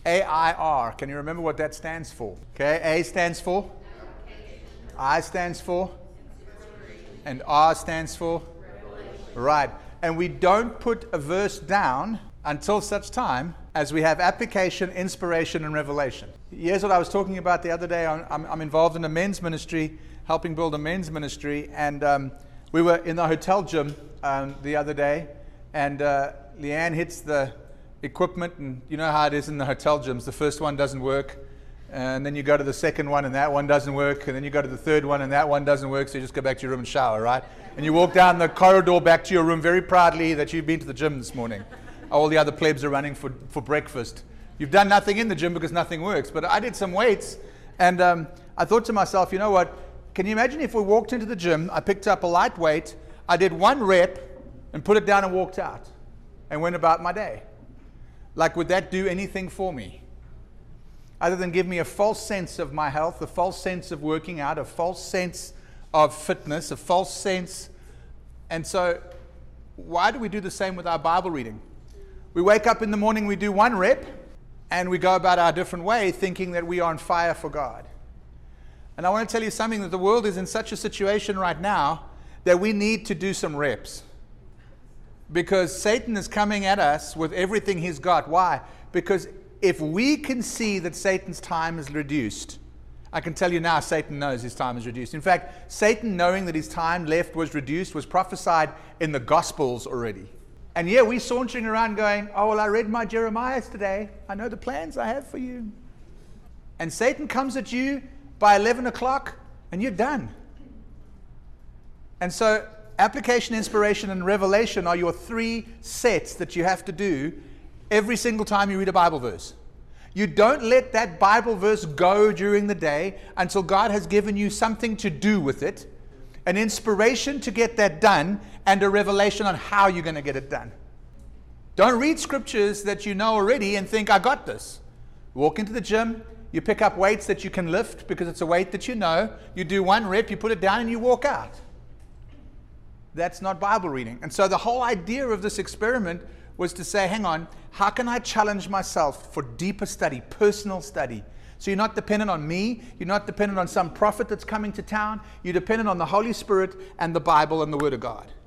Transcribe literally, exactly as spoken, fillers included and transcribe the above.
A I R. Can you remember what that stands for? Okay, A stands for? I stands for? And R stands for? Right. And we don't put a verse down until such time as we have application, inspiration, and revelation. Here's what I was talking about the other day. I'm, I'm, I'm involved in a men's ministry, helping build a men's ministry, and um, we were in the hotel gym um, the other day, and uh, Leanne hits the equipment, and you know how it is in the hotel gyms. The first one doesn't work, and then you go to the second one, and that one doesn't work, and then you go to the third one, and that one doesn't work, so you just go back to your room and shower, right? And you walk down the corridor back to your room very proudly that you've been to the gym this morning. All the other plebs are running for, for breakfast. You've done nothing in the gym because nothing works. But I did some weights, and um, I thought to myself, you know what? Can you imagine if we walked into the gym, I picked up a light weight, I did one rep, and put it down and walked out, and went about my day? Like, would that do anything for me? Other than give me a false sense of my health, a false sense of working out, a false sense of fitness, a false sense. And so, why do we do the same with our Bible reading? We wake up in the morning, we do one rep, and we go about our different way thinking that we are on fire for God. And I want to tell you something, that the world is in such a situation right now that we need to do some reps. Because Satan is coming at us with everything he's got. Why? Because if we can see that Satan's time is reduced, I can tell you now, Satan knows his time is reduced. In fact, Satan, knowing that his time left was reduced, was prophesied in the Gospels already. And yeah, we're sauntering around going, oh, well, I read my Jeremiahs today. I know the plans I have for you. And Satan comes at you by eleven o'clock, and you're done. And so, application, inspiration, and revelation are your three sets that you have to do every single time you read a Bible verse. You don't let that Bible verse go during the day until God has given you something to do with it, an inspiration to get that done, and a revelation on how you're going to get it done. Don't read scriptures that you know already and think, I got this. Walk into the gym, you pick up weights that you can lift because it's a weight that you know. You do one rep, you put it down, and you walk out. That's not Bible reading. And so the whole idea of this experiment was to say, hang on, how can I challenge myself for deeper study, personal study? So you're not dependent on me, you're not dependent on some prophet that's coming to town, you're dependent on the Holy Spirit and the Bible and the Word of God.